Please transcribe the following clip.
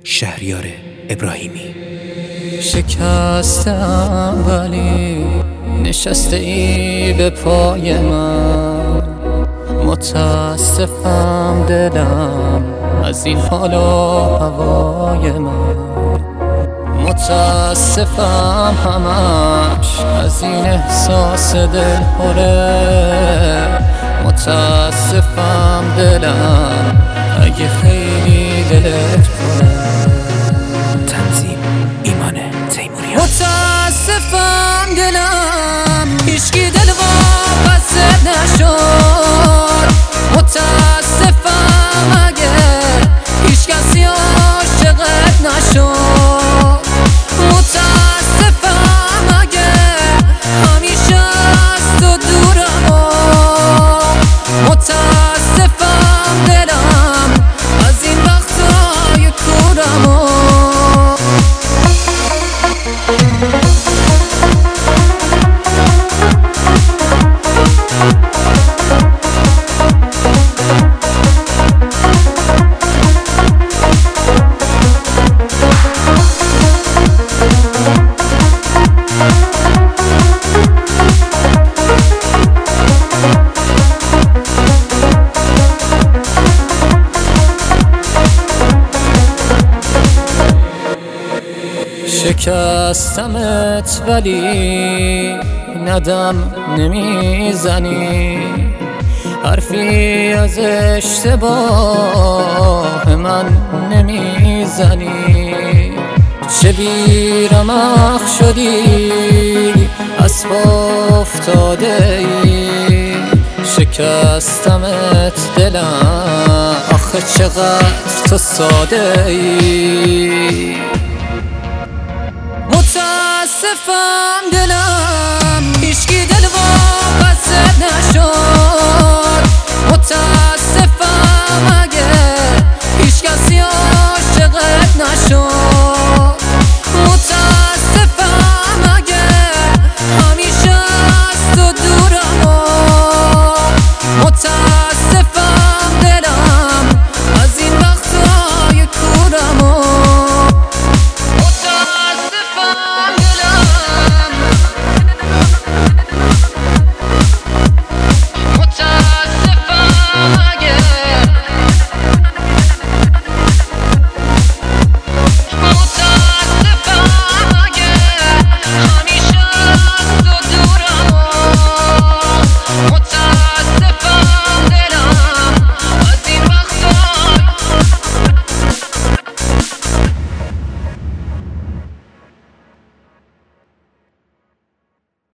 شهریار ابراهیمی. شکستم ولی نشسته ای به پای من، متاسفم دلم از این حال و هوای من، متاسفم همش از این احساس دلهوره، متاسفم دلم اگه خیلی دلت پره. تنظیم ایمان تیموریان. متاسفم دلم هیچکی دل واپست نشد، متاسفم اگه هیچ کسی عاشقت نشد، متاسفم اگه همیشه از تو دورم، متاسفم دلم از این وقتای کورم. شکستمت ولی ندم نمیزنی، حرفی از اشتباه من نمیزنی، چه بیرمق شدی از پا افتاده ای، شکستمت دلم آخه چقدر تو ساده ای. متاسفم دلم هیچکی دل واپست نشد،